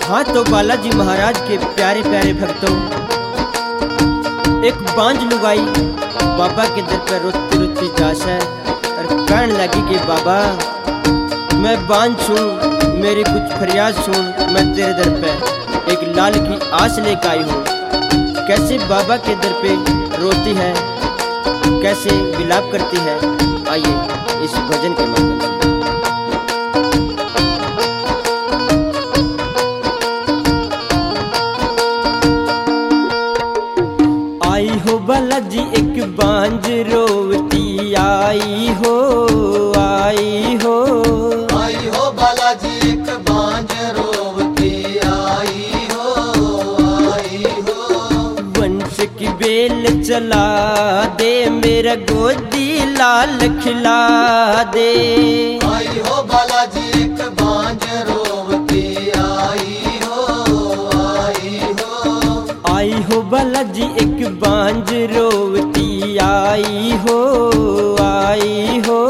हाँ तो बालाजी महाराज के प्यारे प्यारे भक्तों, एक बांझ लुगाई बाबा के दर पर रोती रोती जास है और कहने लगी कि बाबा मैं बांझ सुन, मेरी कुछ फरियाद सुन, मैं तेरे दर पे एक लाल की आस लेकर आई हूँ। कैसे बाबा के दर पे रोती है, कैसे विलाप करती है, आइए इस भजन के माध्यम से। आई हो बालाजी एक बांझ रोवती आई हो, आई हो, आई हो बालाजी एक बांझ रोवती आई हो, आई हो। वंश की बेल चला दे, मेरा गोदी लाल खिला दे। आई हो बालाजी एक बांझ रोवती आई हो, आई हो। आई हो बालाजी एक बांझ रोवती आई हो, आई हो।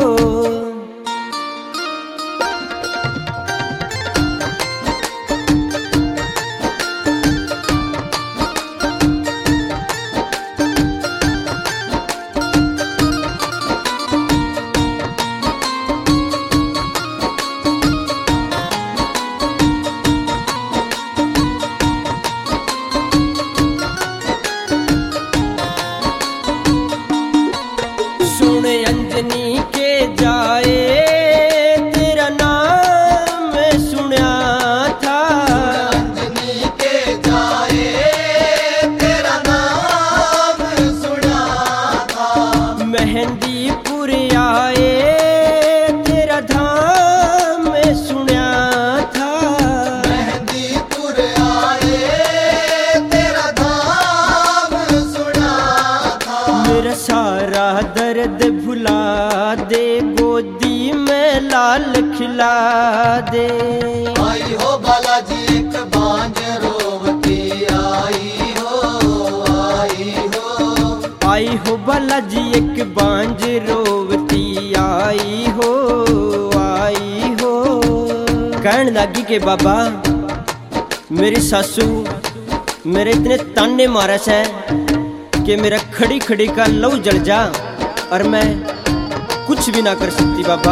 अंजनी के जाए तेरा नाम सुना था, अंजनी के जाए तेरा नाम सुना था। मेहंदीपुर आए तेरा धाम सुना था, मेहंदीपुर आए तेरा धाम सुना था। मेरा सारा दर्द भुला दे, गोदी में लाल खिला दे। आई हो बालाजी एक बांझ रोवती आई हो, आई हो। आई हो बालाजी एक बांझ रोवती आई हो, आई हो। कहने लगी के बाबा मेरी सासू मेरे इतने ताने मारस है कि मेरा खड़ी खड़ी का लहू जल जा और मैं कुछ भी ना कर सकती बाबा।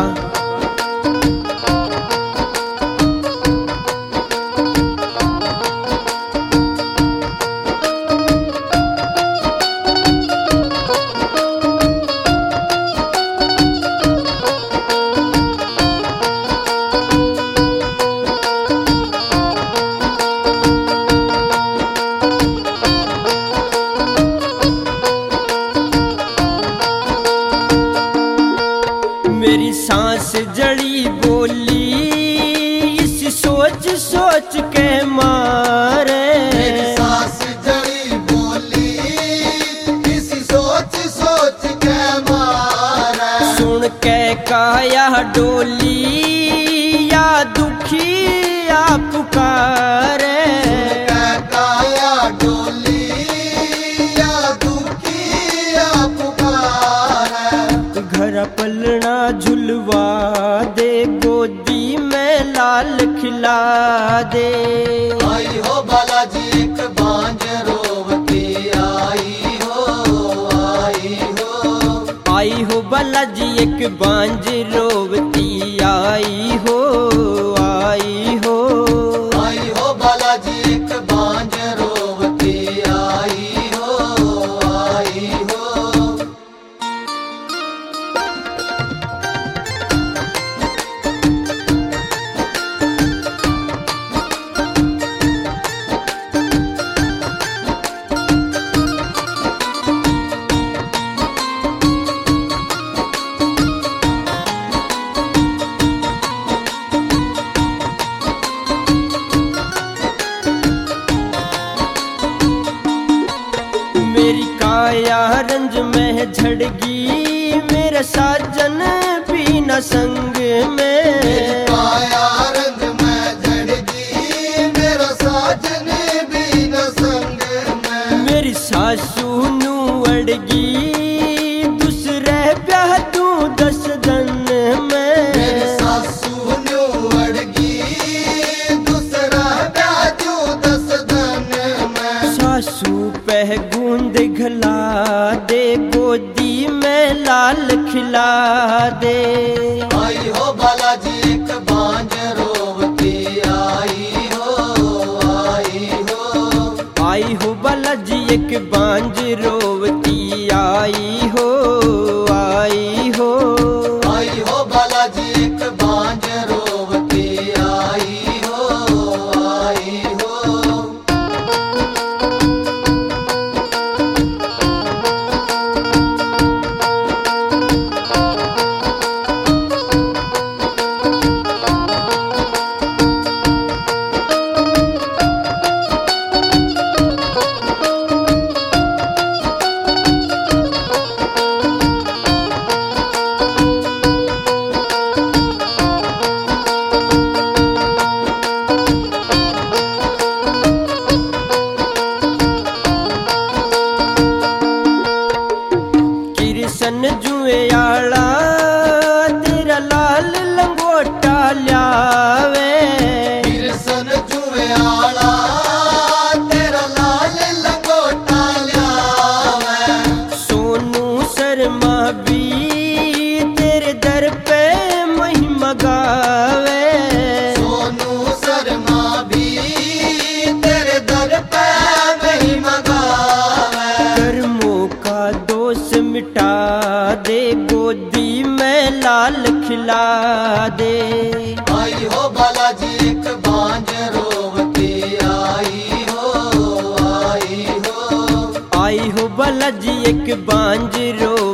मेरी सांस जड़ी बोली इस सोच सोच के मारे, मेरी सांस जड़ी बोली इस सोच सोच के मारे। सुन के काया डोली या दुखी या पुकारे, सुन के काया डोली या दुखी या पुकारे। घर पलना झुलवा दे, गोदी में लाल खिला दे। आई हो बालाजी एक बांझ रोवती आई हो, आई हो। आई हो बालाजी एक बांझ रोवती आई हो, आई हो। आई हो बालाजी एक बांझ रोवती आई हो, आई हो। मेरी काया रंज में झड़गी, मेरा साजन भी न संग में। काया रंग में झड़गी, मेरा साजन भी न संग में। मेरी सासू नू अड़गी, दूसरे ब्याह तू 10 दिन में। मेरी सासू नू अड़गी, दूसरा ब्याह में लाल खिला दे। आई हो बालाजी एक बांझ रोवती आई हो, आई हो। आई हो बालाजी एक बांझ रोवती आई हो, आई हो। आई हो बालाजी एक बांझ रोवती आई हो, आई हो। किरसन जुए आला तेरा लाल लंगोटा ल्यावे। किरसन जुए आला तेरा लाल लंगोटा ल्यावे। सोनू शर्मा भी तेरे दर पे महिमा गावे। सोनू शर्मा भी तेरे दर पे महिमा गावे। कर्मों का दोष मिटा दे, गोदी में लाल खिला दे। आई हो बालाजी एक बांझ रोवती आई हो, आई हो। आई हो बालाजी एक बांझ रो